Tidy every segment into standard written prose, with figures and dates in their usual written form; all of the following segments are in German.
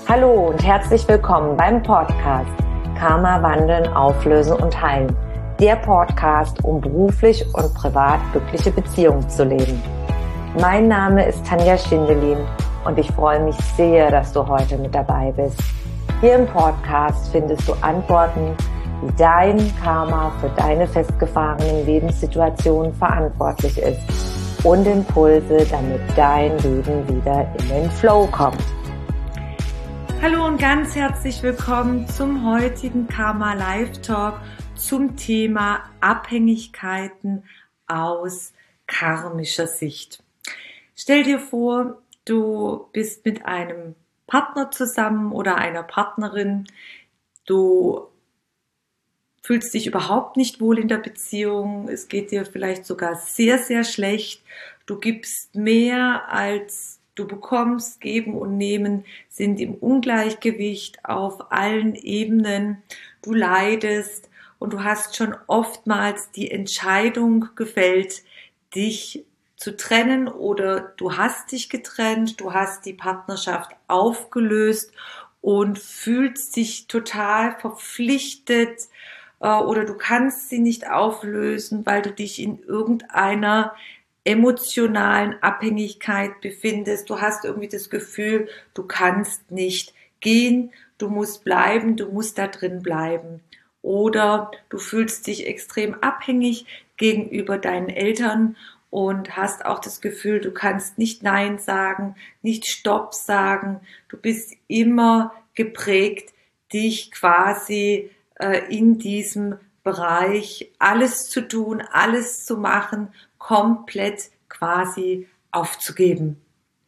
Hallo und herzlich willkommen beim Podcast Karma wandeln, auflösen und heilen. Der Podcast, um beruflich und privat glückliche Beziehungen zu leben. Mein Name ist Tanja Schindelin und ich freue mich sehr, dass du heute mit dabei bist. Hier im Podcast findest du Antworten, wie dein Karma für deine festgefahrenen Lebenssituationen verantwortlich ist und Impulse, damit dein Leben wieder in den Flow kommt. Hallo und ganz herzlich willkommen zum heutigen Karma Live Talk zum Thema Abhängigkeiten aus karmischer Sicht. Stell dir vor, du bist mit einem Partner zusammen oder einer Partnerin, du fühlst dich überhaupt nicht wohl in der Beziehung, es geht dir vielleicht sogar sehr, sehr schlecht, du gibst mehr als du bekommst, Geben und Nehmen sind im Ungleichgewicht auf allen Ebenen, du leidest und du hast schon oftmals die Entscheidung gefällt, dich zu trennen oder du hast dich getrennt, du hast die Partnerschaft aufgelöst und fühlst dich total verpflichtet oder du kannst sie nicht auflösen, weil du dich in irgendeiner emotionalen Abhängigkeit befindest. Du hast irgendwie das Gefühl, du kannst nicht gehen, du musst bleiben, du musst da drin bleiben. Oder du fühlst dich extrem abhängig gegenüber deinen Eltern und hast auch das Gefühl, du kannst nicht Nein sagen, nicht Stopp sagen. Du bist immer geprägt, dich quasi in diesem Bereich alles zu tun, alles zu machen, komplett quasi aufzugeben.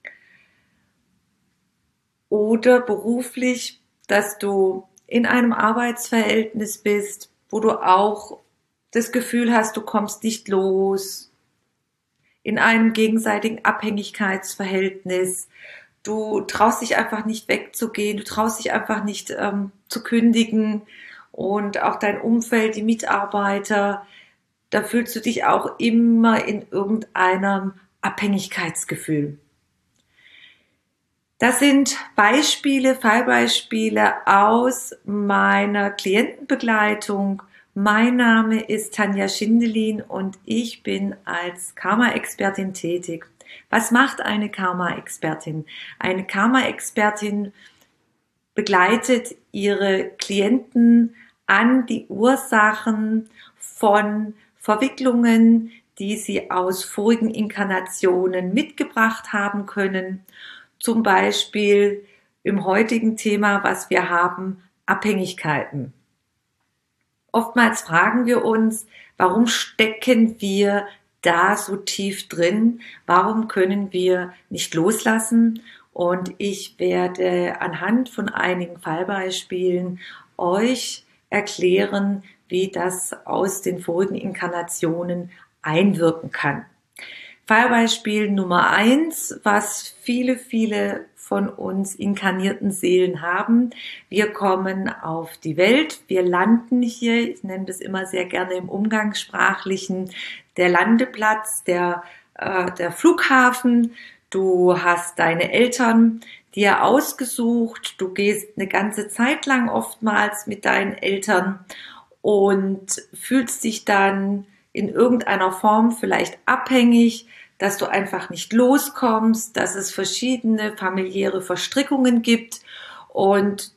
Oder beruflich, dass du in einem Arbeitsverhältnis bist, wo du auch das Gefühl hast, du kommst nicht los, in einem gegenseitigen Abhängigkeitsverhältnis, du traust dich einfach nicht wegzugehen, du traust dich einfach nicht zu kündigen und auch dein Umfeld, die Mitarbeiter, da fühlst du dich auch immer in irgendeinem Abhängigkeitsgefühl. Das sind Beispiele, Fallbeispiele aus meiner Klientenbegleitung. Mein Name ist Tanja Schindelin und ich bin als Karma-Expertin tätig. Was macht eine Karma-Expertin? Eine Karma-Expertin begleitet ihre Klienten an die Ursachen von Verwicklungen, die sie aus vorigen Inkarnationen mitgebracht haben können. Zum Beispiel im heutigen Thema, was wir haben, Abhängigkeiten. Oftmals fragen wir uns, warum stecken wir da so tief drin? Warum können wir nicht loslassen? Und ich werde anhand von einigen Fallbeispielen euch erklären, wie das aus den vorigen Inkarnationen einwirken kann. Fallbeispiel Nummer 1, was viele von uns inkarnierten Seelen haben. Wir kommen auf die Welt, wir landen hier, ich nenne das immer sehr gerne im Umgangssprachlichen, der Landeplatz, der Flughafen. Du hast deine Eltern dir ausgesucht, du gehst eine ganze Zeit lang oftmals mit deinen Eltern und fühlst dich dann in irgendeiner Form vielleicht abhängig, dass du einfach nicht loskommst, dass es verschiedene familiäre Verstrickungen gibt und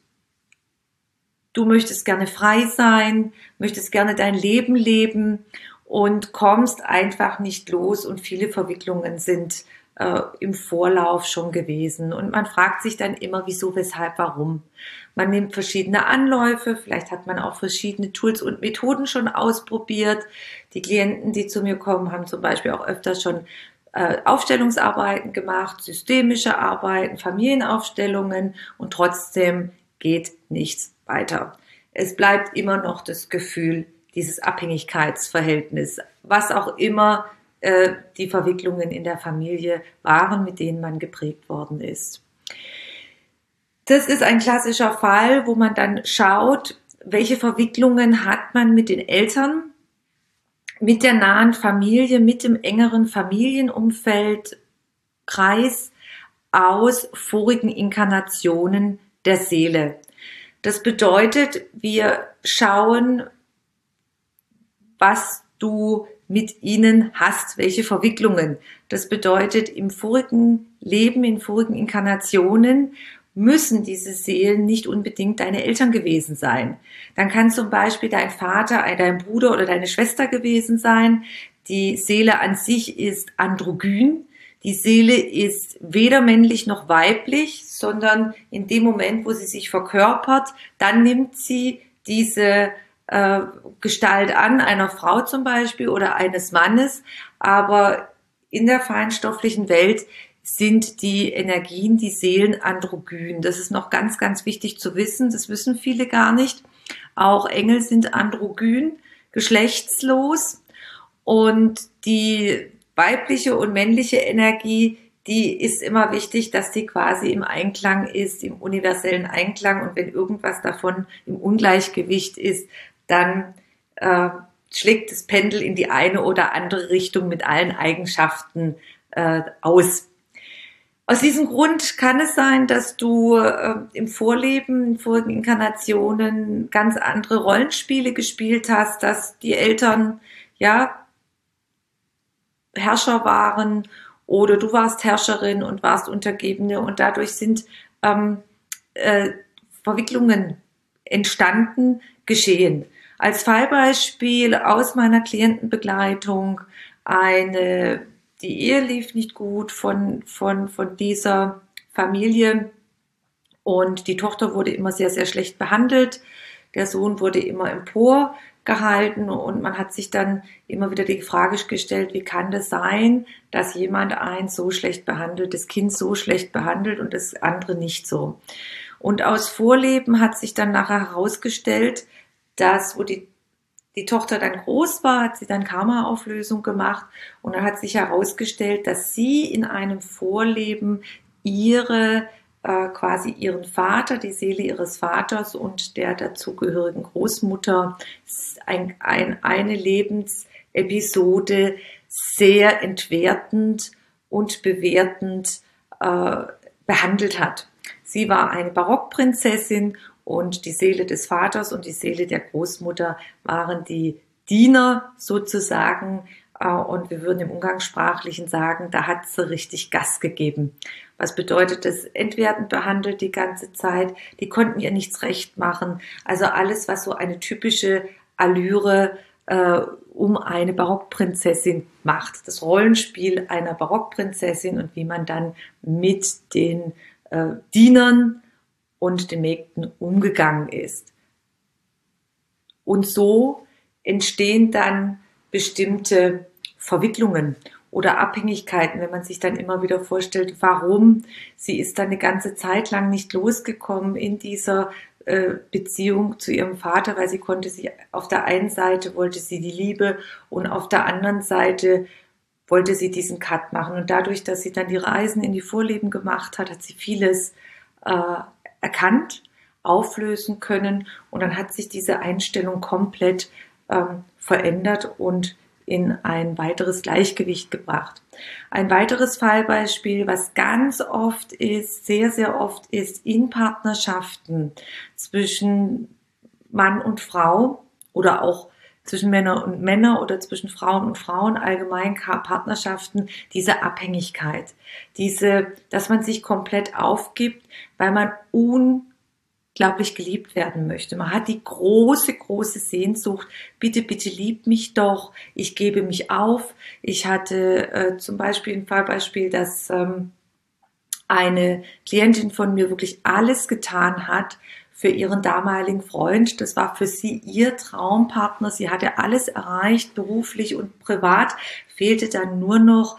du möchtest gerne frei sein, möchtest gerne dein Leben leben und kommst einfach nicht los und viele Verwicklungen sind im Vorlauf schon gewesen. Und man fragt sich dann immer, wieso, weshalb, warum. Man nimmt verschiedene Anläufe, vielleicht hat man auch verschiedene Tools und Methoden schon ausprobiert. Die Klienten, die zu mir kommen, haben zum Beispiel auch öfter schon Aufstellungsarbeiten gemacht, systemische Arbeiten, Familienaufstellungen und trotzdem geht nichts weiter. Es bleibt immer noch das Gefühl, dieses Abhängigkeitsverhältnis, was auch immer die Verwicklungen in der Familie waren, mit denen man geprägt worden ist. Das ist ein klassischer Fall, wo man dann schaut, welche Verwicklungen hat man mit den Eltern, mit der nahen Familie, mit dem engeren Familienumfeld, Kreis aus vorigen Inkarnationen der Seele. Das bedeutet, wir schauen, was du mit ihnen hast, welche Verwicklungen. Das bedeutet, im vorigen Leben, in vorigen Inkarnationen müssen diese Seelen nicht unbedingt deine Eltern gewesen sein. Dann kann zum Beispiel dein Vater, dein Bruder oder deine Schwester gewesen sein. Die Seele an sich ist androgyn. Die Seele ist weder männlich noch weiblich, sondern in dem Moment, wo sie sich verkörpert, dann nimmt sie diese Gestalt an, einer Frau zum Beispiel oder eines Mannes, aber in der feinstofflichen Welt sind die Energien, die Seelen androgyn. Das ist noch ganz, ganz wichtig zu wissen, das wissen viele gar nicht. Auch Engel sind androgyn, geschlechtslos, und die weibliche und männliche Energie, die ist immer wichtig, dass die quasi im Einklang ist, im universellen Einklang, und wenn irgendwas davon im Ungleichgewicht ist, dann schlägt das Pendel in die eine oder andere Richtung mit allen Eigenschaften aus. Aus diesem Grund kann es sein, dass du im Vorleben, in vorigen Inkarnationen ganz andere Rollenspiele gespielt hast, dass die Eltern ja Herrscher waren oder du warst Herrscherin und warst Untergebene, und dadurch sind Verwicklungen entstanden, geschehen. Als Fallbeispiel aus meiner Klientenbegleitung: die Ehe lief nicht gut von dieser Familie, und die Tochter wurde immer sehr, sehr schlecht behandelt. Der Sohn wurde immer emporgehalten, und man hat sich dann immer wieder die Frage gestellt, wie kann das sein, dass jemand ein so schlecht behandeltes Kind so schlecht behandelt und das andere nicht so. Und aus Vorleben hat sich dann nachher herausgestellt, dass, wo die Tochter dann groß war, hat sie dann Karma-Auflösung gemacht, und dann hat sich herausgestellt, dass sie in einem Vorleben quasi ihren Vater, die Seele ihres Vaters und der dazugehörigen Großmutter, eine Lebensepisode sehr entwertend und bewertend behandelt hat. Sie war eine Barockprinzessin, und die Seele des Vaters und die Seele der Großmutter waren die Diener sozusagen, und wir würden im Umgangssprachlichen sagen, da hat sie richtig Gas gegeben. Was bedeutet das? Entwertend behandelt die ganze Zeit, die konnten ihr nichts recht machen. Also alles, was so eine typische Allüre um eine Barockprinzessin macht. Das Rollenspiel einer Barockprinzessin und wie man dann mit den Dienern und den Mägden umgegangen ist. Und so entstehen dann bestimmte Verwicklungen oder Abhängigkeiten, wenn man sich dann immer wieder vorstellt, warum sie ist dann eine ganze Zeit lang nicht losgekommen in dieser Beziehung zu ihrem Vater, weil sie konnte sich, auf der einen Seite wollte sie die Liebe und auf der anderen Seite wollte sie diesen Cut machen. Und dadurch, dass sie dann die Reisen in die Vorleben gemacht hat, hat sie vieles erkannt, auflösen können, und dann hat sich diese Einstellung komplett verändert und in ein weiteres Gleichgewicht gebracht. Ein weiteres Fallbeispiel, was ganz oft ist, sehr, sehr oft ist, in Partnerschaften zwischen Mann und Frau oder auch zwischen Männer und Männer oder zwischen Frauen und Frauen, allgemein Partnerschaften, diese Abhängigkeit, dass man sich komplett aufgibt, weil man unglaublich geliebt werden möchte. Man hat die große, große Sehnsucht, bitte, bitte lieb mich doch, ich gebe mich auf. Ich hatte zum Beispiel ein Fallbeispiel, dass eine Klientin von mir wirklich alles getan hat für ihren damaligen Freund. Das war für sie ihr Traumpartner. Sie hatte alles erreicht, beruflich und privat. Fehlte dann nur noch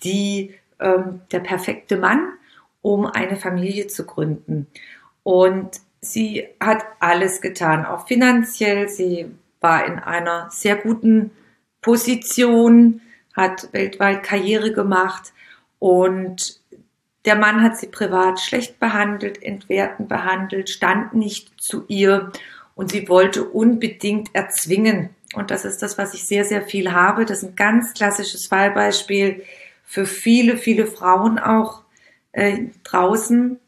der perfekte Mann, um eine Familie zu gründen. Und sie hat alles getan, auch finanziell. Sie war in einer sehr guten Position, hat weltweit Karriere gemacht, und der Mann hat sie privat schlecht behandelt, entwertend behandelt, stand nicht zu ihr, und sie wollte unbedingt erzwingen. Und das ist das, was ich sehr, sehr viel habe. Das ist ein ganz klassisches Fallbeispiel für viele, viele Frauen auch draußen,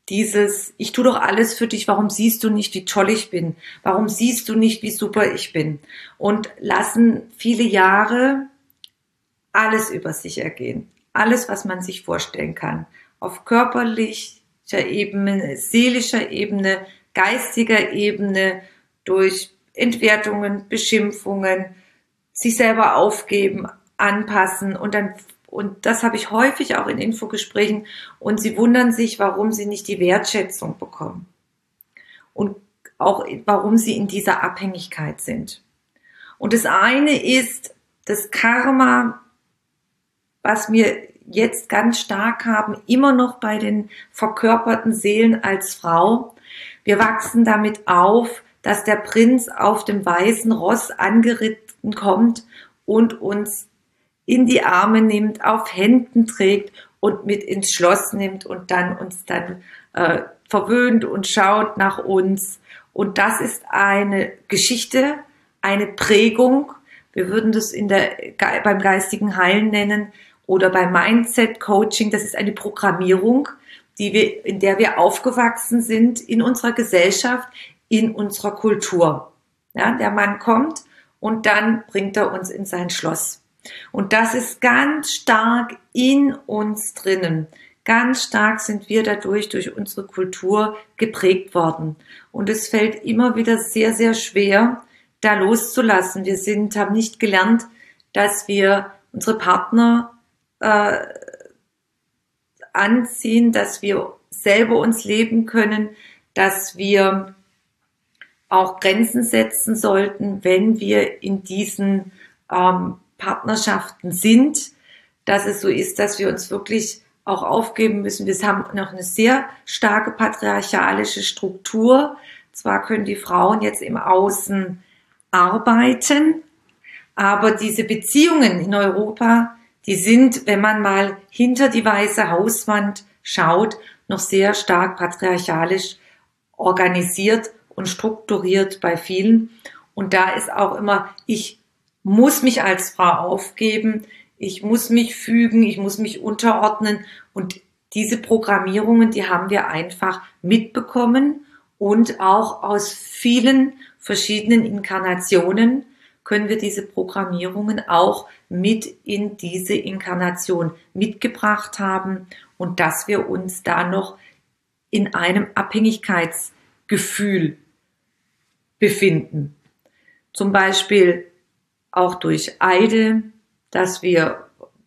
ich tue doch alles für dich, warum siehst du nicht, wie toll ich bin? Warum siehst du nicht, wie super ich bin? Und lassen viele Jahre alles über sich ergehen. Alles, was man sich vorstellen kann. Auf körperlicher Ebene, seelischer Ebene, geistiger Ebene, durch Entwertungen, Beschimpfungen, sich selber aufgeben, anpassen und das habe ich häufig auch in Infogesprächen und sie wundern sich, warum sie nicht die Wertschätzung bekommen und auch warum sie in dieser Abhängigkeit sind. Und das eine ist das Karma, was wir jetzt ganz stark haben, immer noch bei den verkörperten Seelen als Frau. Wir wachsen damit auf, dass der Prinz auf dem weißen Ross angeritten kommt und uns in die Arme nimmt, auf Händen trägt und mit ins Schloss nimmt und dann uns verwöhnt und schaut nach uns. Und das ist eine Geschichte, eine Prägung. Wir würden das beim geistigen Heilen nennen oder beim Mindset Coaching. Das ist eine Programmierung, in der wir aufgewachsen sind in unserer Gesellschaft, in unserer Kultur. Ja, der Mann kommt und dann bringt er uns in sein Schloss. Und das ist ganz stark in uns drinnen. Ganz stark sind wir dadurch durch unsere Kultur geprägt worden. Und es fällt immer wieder sehr, sehr schwer, da loszulassen. Wir haben nicht gelernt, dass wir unsere Partner anziehen, dass wir selber uns leben können, dass wir auch Grenzen setzen sollten, wenn wir in diesen Partnerschaften sind, dass es so ist, dass wir uns wirklich auch aufgeben müssen. Wir haben noch eine sehr starke patriarchalische Struktur. Zwar können die Frauen jetzt im Außen arbeiten, aber diese Beziehungen in Europa, die sind, wenn man mal hinter die weiße Hauswand schaut, noch sehr stark patriarchalisch organisiert und strukturiert bei vielen. Und da ist auch immer, ich muss mich als Frau aufgeben, ich muss mich fügen, ich muss mich unterordnen. Und diese Programmierungen, die haben wir einfach mitbekommen und auch aus vielen verschiedenen Inkarnationen können wir diese Programmierungen auch mit in diese Inkarnation mitgebracht haben und dass wir uns da noch in einem Abhängigkeitsgefühl befinden. Zum Beispiel auch durch Eide, dass wir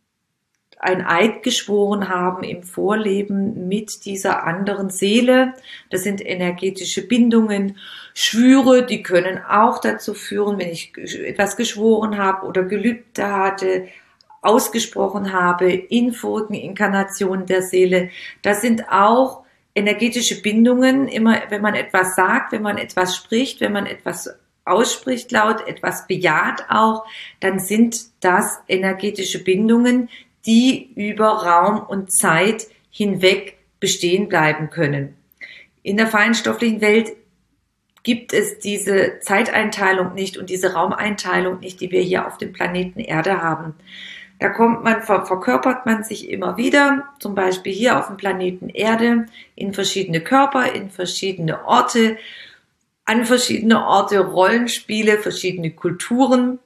ein Eid geschworen haben im Vorleben mit dieser anderen Seele. Das sind energetische Bindungen, Schwüre, die können auch dazu führen, wenn ich etwas geschworen habe oder Gelübde hatte, ausgesprochen habe in vorigen Inkarnationen der Seele. Das sind auch energetische Bindungen, immer wenn man etwas sagt, wenn man etwas spricht, wenn man etwas ausspricht laut, etwas bejaht auch, dann sind das energetische Bindungen, die über Raum und Zeit hinweg bestehen bleiben können. In der feinstofflichen Welt gibt es diese Zeiteinteilung nicht und diese Raumeinteilung nicht, die wir hier auf dem Planeten Erde haben. Da verkörpert man sich immer wieder, zum Beispiel hier auf dem Planeten Erde, in verschiedene Körper, in verschiedene Orte, an verschiedene Orte Rollenspiele, verschiedene Kulturen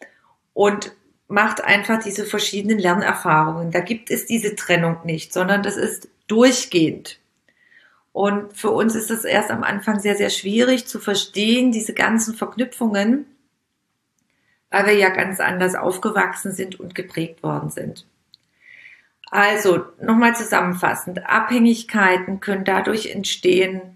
und macht einfach diese verschiedenen Lernerfahrungen. Da gibt es diese Trennung nicht, sondern das ist durchgehend. Und für uns ist es erst am Anfang sehr, sehr schwierig zu verstehen, diese ganzen Verknüpfungen, weil wir ja ganz anders aufgewachsen sind und geprägt worden sind. Also, nochmal zusammenfassend, Abhängigkeiten können dadurch entstehen,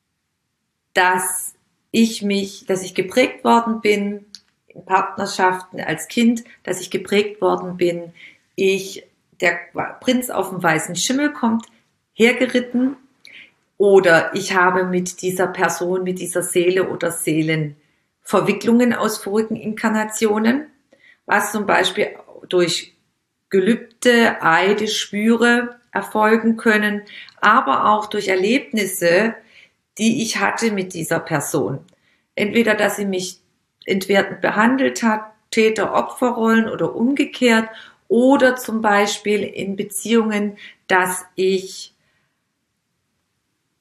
dass ich geprägt worden bin, in Partnerschaften als Kind, dass ich geprägt worden bin, der Prinz auf dem weißen Schimmel kommt, hergeritten, oder ich habe mit dieser Person, mit dieser Seele oder Seelen Verwicklungen aus vorigen Inkarnationen, was zum Beispiel durch Gelübde, Eide, Schwüre erfolgen können, aber auch durch Erlebnisse, die ich hatte mit dieser Person. Entweder, dass sie mich entwertend behandelt hat, Täter-Opfer-Rollen oder umgekehrt, oder zum Beispiel in Beziehungen, dass ich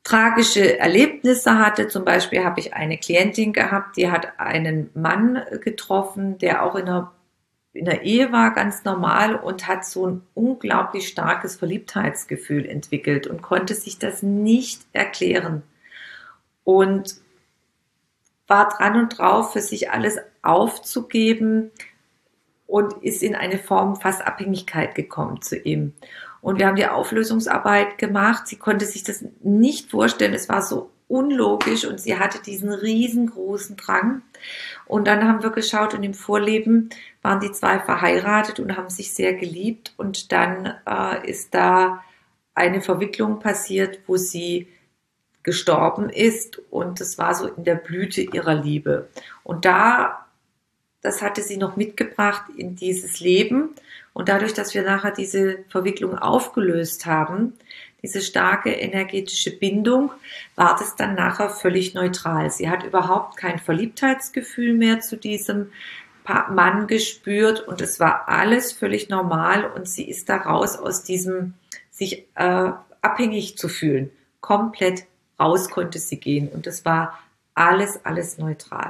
tragische Erlebnisse hatte. Zum Beispiel habe ich eine Klientin gehabt, die hat einen Mann getroffen, der auch in der Ehe war, ganz normal, und hat so ein unglaublich starkes Verliebtheitsgefühl entwickelt und konnte sich das nicht erklären. Und war dran und drauf, für sich alles aufzugeben und ist in eine Form fast Abhängigkeit gekommen zu ihm. Und wir haben die Auflösungsarbeit gemacht. Sie konnte sich das nicht vorstellen. Es war so unlogisch und sie hatte diesen riesengroßen Drang. Und dann haben wir geschaut und im Vorleben waren die zwei verheiratet und haben sich sehr geliebt. Und dann ist da eine Verwicklung passiert, wo sie gestorben ist, und das war so in der Blüte ihrer Liebe. Und das hatte sie noch mitgebracht in dieses Leben, und dadurch, dass wir nachher diese Verwicklung aufgelöst haben, diese starke energetische Bindung, war das dann nachher völlig neutral. Sie hat überhaupt kein Verliebtheitsgefühl mehr zu diesem Mann gespürt und es war alles völlig normal, und sie ist da raus aus diesem sich abhängig zu fühlen. Komplett raus konnte sie gehen, und das war alles neutral.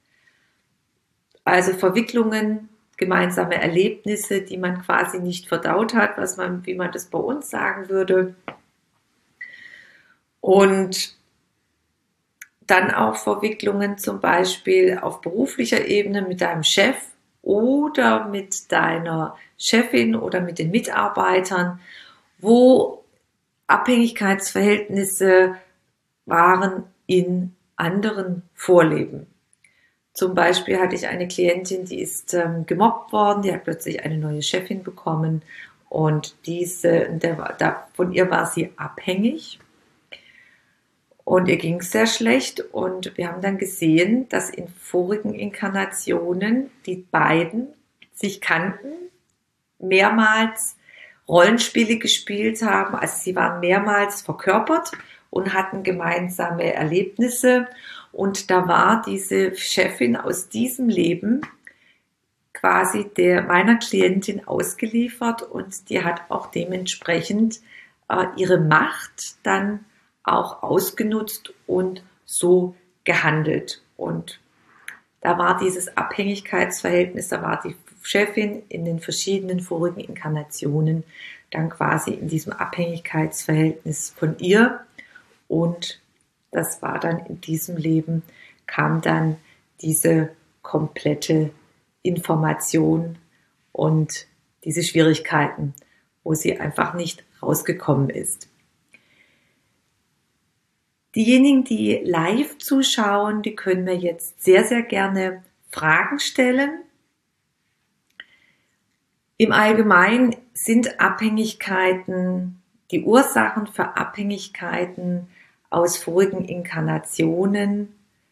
Also Verwicklungen, gemeinsame Erlebnisse, die man quasi nicht verdaut hat, wie man das bei uns sagen würde. Und dann auch Verwicklungen zum Beispiel auf beruflicher Ebene mit deinem Chef oder mit deiner Chefin oder mit den Mitarbeitern, wo Abhängigkeitsverhältnisse waren in anderen Vorleben. Zum Beispiel hatte ich eine Klientin, die ist gemobbt worden, die hat plötzlich eine neue Chefin bekommen, und von ihr war sie abhängig und ihr ging es sehr schlecht, und wir haben dann gesehen, dass in vorigen Inkarnationen die beiden sich kannten, mehrmals Rollenspiele gespielt haben, also sie waren mehrmals verkörpert und hatten gemeinsame Erlebnisse, und da war diese Chefin aus diesem Leben quasi meiner Klientin ausgeliefert, und die hat auch dementsprechend ihre Macht dann auch ausgenutzt und so gehandelt. Und da war dieses Abhängigkeitsverhältnis, da war die Chefin in den verschiedenen vorigen Inkarnationen dann quasi in diesem Abhängigkeitsverhältnis von ihr, und das war dann in diesem Leben, kam dann diese komplette Information und diese Schwierigkeiten, wo sie einfach nicht rausgekommen ist. Diejenigen, die live zuschauen, die können mir jetzt sehr, sehr gerne Fragen stellen. Im Allgemeinen sind Abhängigkeiten, die Ursachen für Abhängigkeiten aus vorigen Inkarnationen,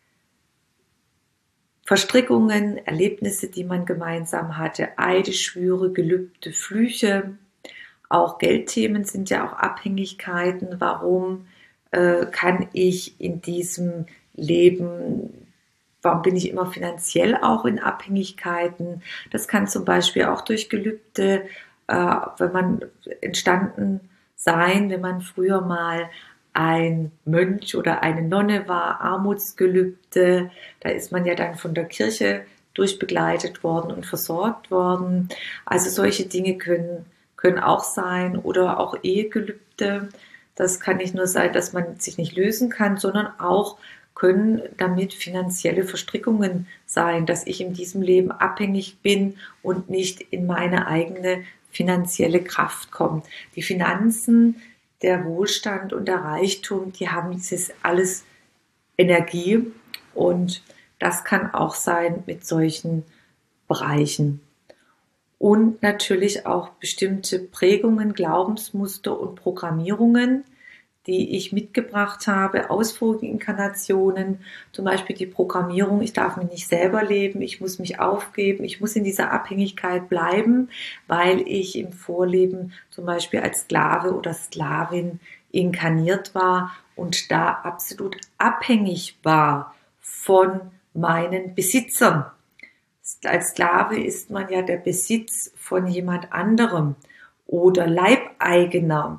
Verstrickungen, Erlebnisse, die man gemeinsam hatte, Eide, Schwüre, Gelübde, Flüche, auch Geldthemen sind ja auch Abhängigkeiten. Warum kann ich in diesem Leben, warum bin ich immer finanziell auch in Abhängigkeiten? Das kann zum Beispiel auch durch Gelübde, wenn man entstanden sein, wenn man früher mal ein Mönch oder eine Nonne war, Armutsgelübde, da ist man ja dann von der Kirche durchbegleitet worden und versorgt worden. Also solche Dinge können auch sein, oder auch Ehegelübde. Das kann nicht nur sein, dass man sich nicht lösen kann, sondern auch können damit finanzielle Verstrickungen sein, dass ich in diesem Leben abhängig bin und nicht in meine eigene finanzielle Kraft komme. Die Finanzen, der Wohlstand und der Reichtum, die haben dieses alles Energie, und das kann auch sein mit solchen Bereichen. Und natürlich auch bestimmte Prägungen, Glaubensmuster und Programmierungen, die ich mitgebracht habe aus vorigen Inkarnationen. Zum Beispiel die Programmierung, ich darf mich nicht selber leben, ich muss mich aufgeben, ich muss in dieser Abhängigkeit bleiben, weil ich im Vorleben zum Beispiel als Sklave oder Sklavin inkarniert war und da absolut abhängig war von meinen Besitzern. Als Sklave ist man ja der Besitz von jemand anderem oder Leibeigener.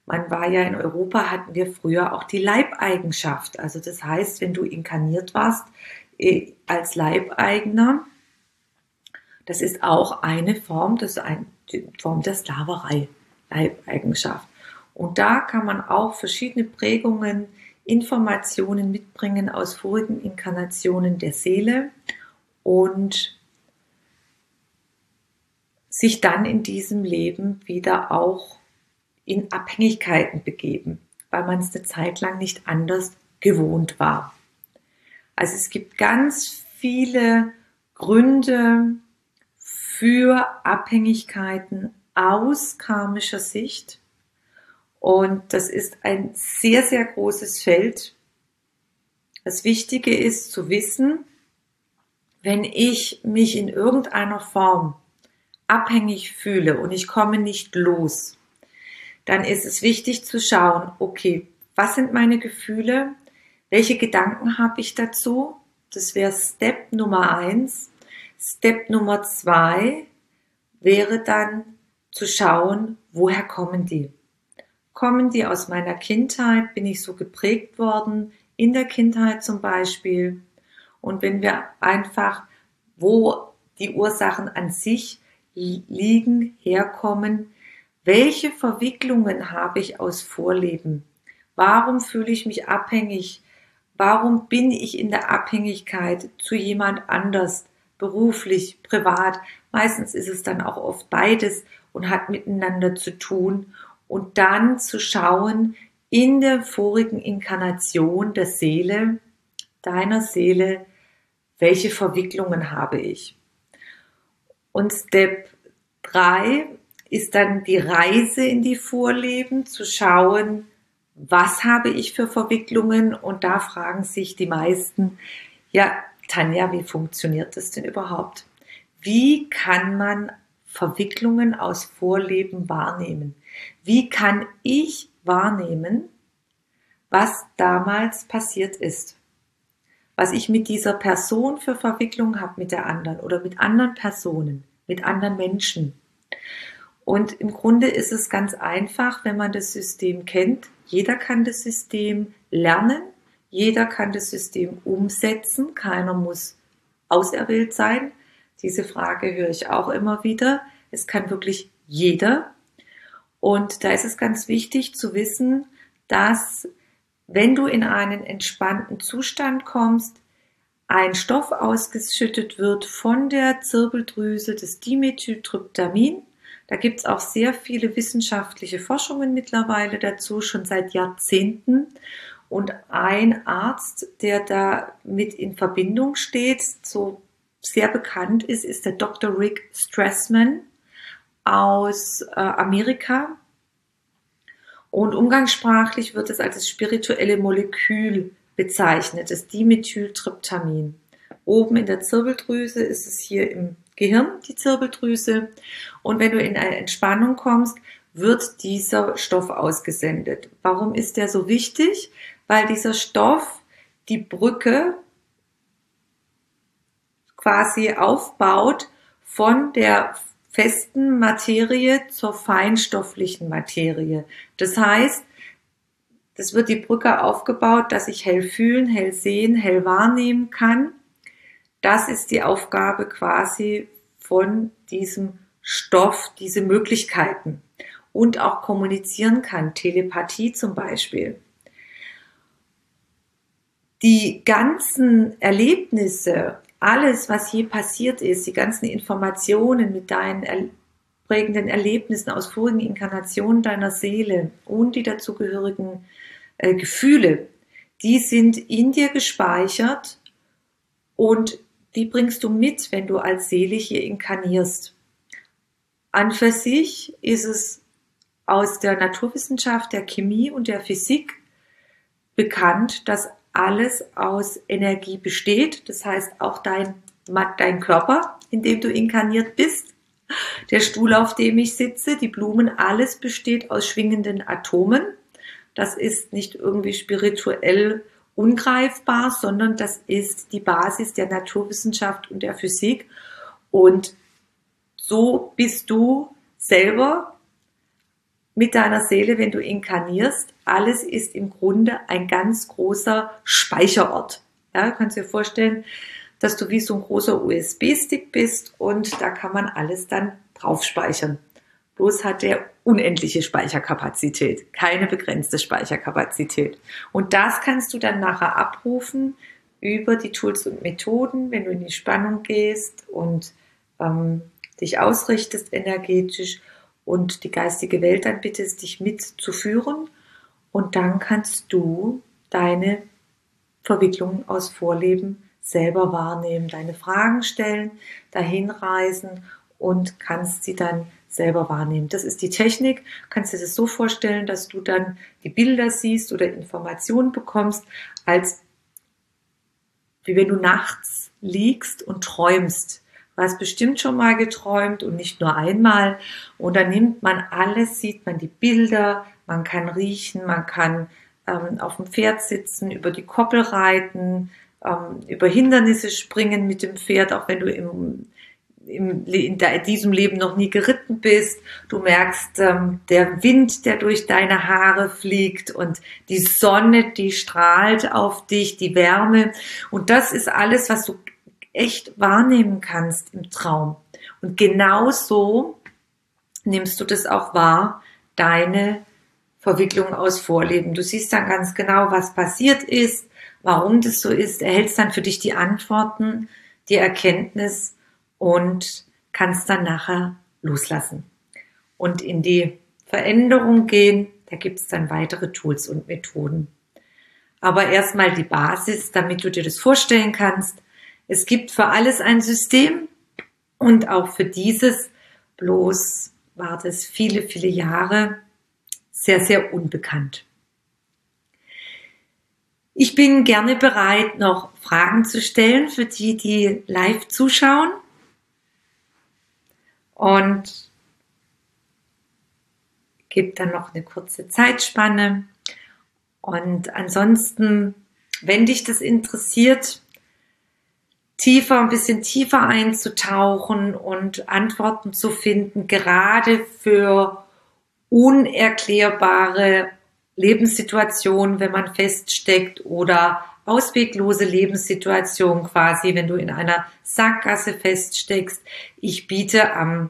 Man war ja in Europa, hatten wir früher auch die Leibeigenschaft. Also das heißt, wenn du inkarniert warst als Leibeigener, das ist auch eine Form, das ist eine Form der Sklaverei, Leibeigenschaft. Und da kann man auch verschiedene Prägungen, Informationen mitbringen aus vorigen Inkarnationen der Seele und sich dann in diesem Leben wieder auch in Abhängigkeiten begeben, weil man es eine Zeit lang nicht anders gewohnt war. Also es gibt ganz viele Gründe für Abhängigkeiten aus karmischer Sicht. Und das ist ein sehr, sehr großes Feld. Das Wichtige ist zu wissen, wenn ich mich in irgendeiner Form abhängig fühle und ich komme nicht los, dann ist es wichtig zu schauen, okay, was sind meine Gefühle? Welche Gedanken habe ich dazu? Das wäre Step Nummer 1. Step Nummer 2 wäre dann zu schauen, woher kommen die? Kommen die aus meiner Kindheit? Bin ich so geprägt worden? In der Kindheit zum Beispiel? Und wenn wir einfach, wo die Ursachen an sich liegen, herkommen, welche Verwicklungen habe ich aus Vorleben? Warum fühle ich mich abhängig? Warum bin ich in der Abhängigkeit zu jemand anders, beruflich, privat? Meistens ist es dann auch oft beides und hat miteinander zu tun. Und dann zu schauen, in der vorigen Inkarnation der Seele, deiner Seele, welche Verwicklungen habe ich? Und Step 3 ist dann die Reise in die Vorleben, zu schauen, was habe ich für Verwicklungen? Und da fragen sich die meisten, ja, Tanja, wie funktioniert das denn überhaupt? Wie kann man Verwicklungen aus Vorleben wahrnehmen? Wie kann ich wahrnehmen, was damals passiert ist? Was ich mit dieser Person für Verwicklung habe mit der anderen oder mit anderen Personen, mit anderen Menschen. Und im Grunde ist es ganz einfach, wenn man das System kennt. Jeder kann das System lernen, jeder kann das System umsetzen, keiner muss auserwählt sein. Diese Frage höre ich auch immer wieder. Es kann wirklich jeder. Und da ist es ganz wichtig zu wissen, dass wenn du in einen entspannten Zustand kommst, ein Stoff ausgeschüttet wird von der Zirbeldrüse, das Dimethyltryptamin. Da gibt es auch sehr viele wissenschaftliche Forschungen mittlerweile dazu, schon seit Jahrzehnten. Und ein Arzt, der da mit in Verbindung steht, so sehr bekannt ist, ist der Dr. Rick Strassman aus Amerika. Und umgangssprachlich wird es als das spirituelle Molekül bezeichnet, das Dimethyltryptamin. Oben in der Zirbeldrüse ist es hier im Gehirn, die Zirbeldrüse. Und wenn du in eine Entspannung kommst, wird dieser Stoff ausgesendet. Warum ist der so wichtig? Weil dieser Stoff die Brücke quasi aufbaut von der festen Materie zur feinstofflichen Materie. Das heißt, das wird die Brücke aufgebaut, dass ich hell fühlen, hell sehen, hell wahrnehmen kann. Das ist die Aufgabe quasi von diesem Stoff, diese Möglichkeiten. Und auch kommunizieren kann, Telepathie zum Beispiel. Die ganzen Erlebnisse, alles, was je passiert ist, die ganzen Informationen mit deinen prägenden Erlebnissen aus vorigen Inkarnationen deiner Seele und die dazugehörigen Gefühle, die sind in dir gespeichert und die bringst du mit, wenn du als Seele hier inkarnierst. An für sich ist es aus der Naturwissenschaft, der Chemie und der Physik bekannt, dass alles aus Energie besteht. Das heißt, auch dein Körper, in dem du inkarniert bist, der Stuhl, auf dem ich sitze, die Blumen, alles besteht aus schwingenden Atomen. Das ist nicht irgendwie spirituell ungreifbar, sondern das ist die Basis der Naturwissenschaft und der Physik. Und so bist du selber mit deiner Seele, wenn du inkarnierst. Alles ist im Grunde ein ganz großer Speicherort. Ja, du kannst dir vorstellen, dass du wie so ein großer USB-Stick bist und da kann man alles dann drauf speichern. Bloß hat der unendliche Speicherkapazität, keine begrenzte Speicherkapazität. Und das kannst du dann nachher abrufen über die Tools und Methoden, wenn du in die Spannung gehst und dich ausrichtest energetisch und die geistige Welt dann bittest, dich mitzuführen. Und dann kannst du deine Verwicklungen aus Vorleben selber wahrnehmen, deine Fragen stellen, dahin reisen und kannst sie dann selber wahrnehmen. Das ist die Technik. Kannst du dir das so vorstellen, dass du dann die Bilder siehst oder Informationen bekommst, als wie wenn du nachts liegst und träumst. Du hast bestimmt schon mal geträumt und nicht nur einmal. Und dann nimmt man alles, sieht man die Bilder, man kann riechen, man kann auf dem Pferd sitzen, über die Koppel reiten, über Hindernisse springen mit dem Pferd, auch wenn du in diesem Leben noch nie geritten bist. Du merkst der Wind, der durch deine Haare fliegt und die Sonne, die strahlt auf dich, die Wärme. Und das ist alles, was du echt wahrnehmen kannst im Traum. Und genau so nimmst du das auch wahr, deine Verwicklung aus Vorleben. Du siehst dann ganz genau, was passiert ist, warum das so ist, erhältst dann für dich die Antworten, die Erkenntnis und kannst dann nachher loslassen und in die Veränderung gehen. Da gibt es dann weitere Tools und Methoden. Aber erstmal die Basis, damit du dir das vorstellen kannst. Es gibt für alles ein System und auch für dieses, bloß war das viele, viele Jahre sehr, sehr unbekannt. Ich bin gerne bereit, noch Fragen zu stellen für die, die live zuschauen. Und gebe dann noch eine kurze Zeitspanne. Und ansonsten, wenn dich das interessiert, ein bisschen tiefer einzutauchen und Antworten zu finden, gerade für unerklärbare Lebenssituationen, wenn man feststeckt, oder ausweglose Lebenssituationen quasi, wenn du in einer Sackgasse feststeckst. Ich biete am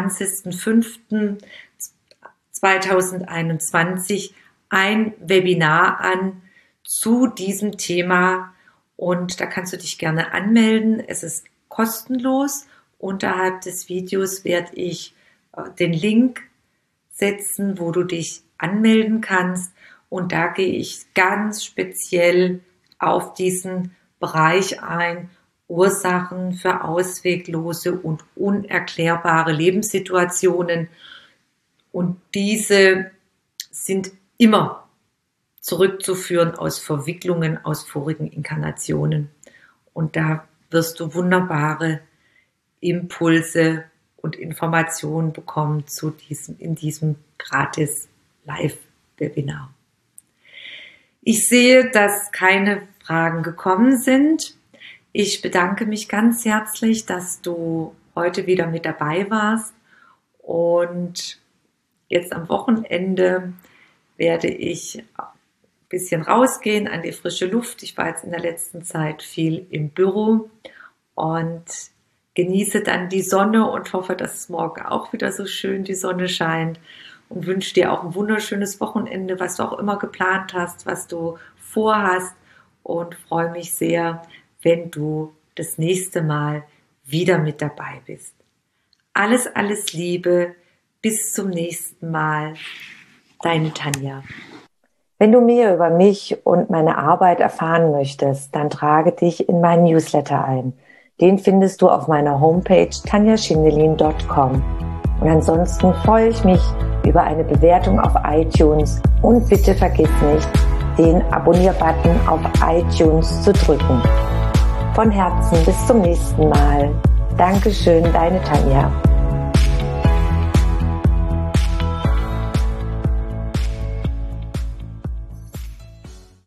20.05.2021 ein Webinar an zu diesem Thema und da kannst du dich gerne anmelden. Es ist kostenlos. Unterhalb des Videos werde ich den Link setzen, wo du dich anmelden kannst und da gehe ich ganz speziell auf diesen Bereich ein, Ursachen für ausweglose und unerklärbare Lebenssituationen. Und diese sind immer zurückzuführen aus Verwicklungen aus vorigen Inkarnationen. Und da wirst du wunderbare Impulse und Informationen bekommen in diesem gratis Live-Webinar. Ich sehe, dass keine Fragen gekommen sind. Ich bedanke mich ganz herzlich, dass du heute wieder mit dabei warst. Und jetzt am Wochenende werde ich ein bisschen rausgehen an die frische Luft. Ich war jetzt in der letzten Zeit viel im Büro und genieße dann die Sonne und hoffe, dass es morgen auch wieder so schön die Sonne scheint. Und wünsche dir auch ein wunderschönes Wochenende, was du auch immer geplant hast, was du vorhast. Und freue mich sehr, wenn du das nächste Mal wieder mit dabei bist. Alles, alles Liebe. Bis zum nächsten Mal. Deine Tanja. Wenn du mehr über mich und meine Arbeit erfahren möchtest, dann trage dich in meinen Newsletter ein. Den findest du auf meiner Homepage tanjaschindelin.com. Und ansonsten freue ich mich über eine Bewertung auf iTunes und bitte vergiss nicht, den Abonnier-Button auf iTunes zu drücken. Von Herzen bis zum nächsten Mal. Dankeschön, deine Tanja.